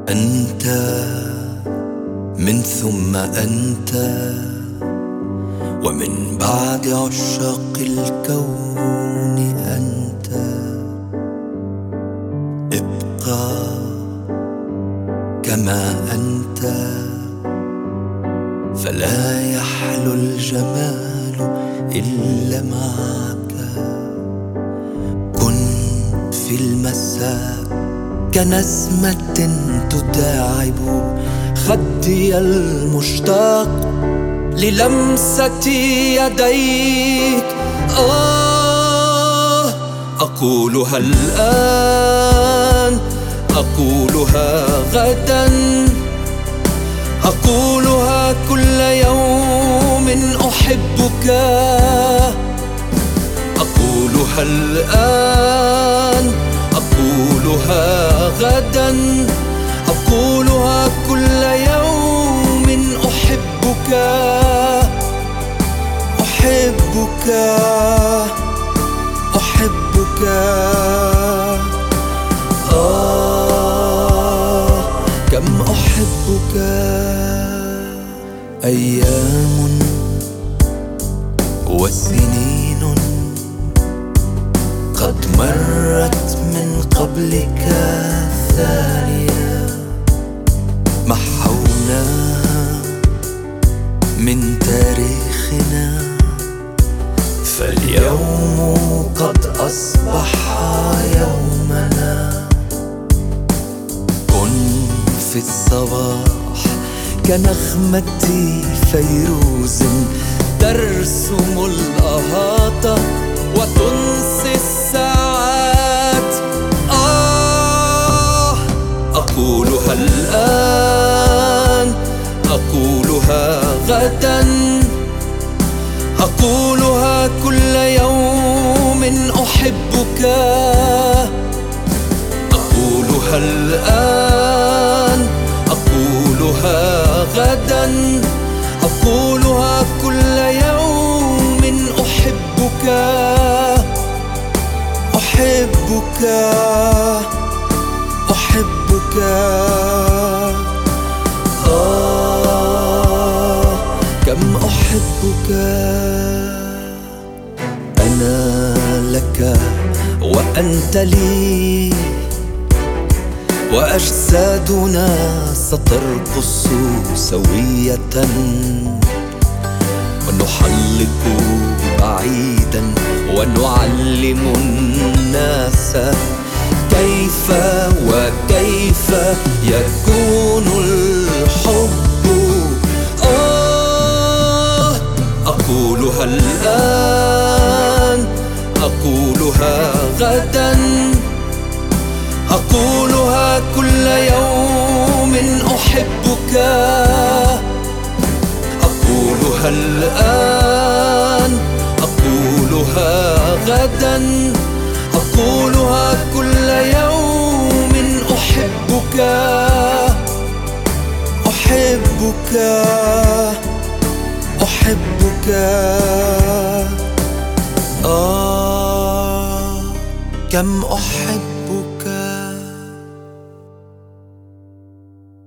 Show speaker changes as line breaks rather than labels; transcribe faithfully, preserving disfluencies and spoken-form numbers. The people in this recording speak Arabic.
أنت من ثم أنت، ومن بعد عشاق الكون أنت. ابقى كما أنت، فلا يحلو الجمال إلا معك. كن في المساء كنسمة تداعب خدي المشتاق للمسة يديك. آه أقولها الآن، أقولها غدا، أقولها كل يوم أحبك. أقولها الآن، أقولها غدا، أقولها كل يوم أحبك. أحبك أحبك. آه كم أحبك. أيام وسنين قد مرت من قبلك ثانية، محونا من تاريخنا، فاليوم قد أصبح يومنا. كن في الصباح كنغمة فيروز ترسم الأهاطة وتنسي الساعات. آه أقولها الآن، أقولها غدا، أقولها كل يوم أحبك. أقولها الآن، أقولها غدا، أقولها كل يوم أحبك. أحبك أحبك. آه كم أحبك. أنا لك وأنت لي، وأجسادنا سترقص سوية، ونحلق بعيدا ونعلم الناس كيف وكيف يكون الحب. آه أقولها الآن، أقولها غدا، أقولها كل يوم أحبك. أقولها الآن، أقولها غدا، أقولها كل يوم أحبك. أحبك أحبك. آه كم أحبك.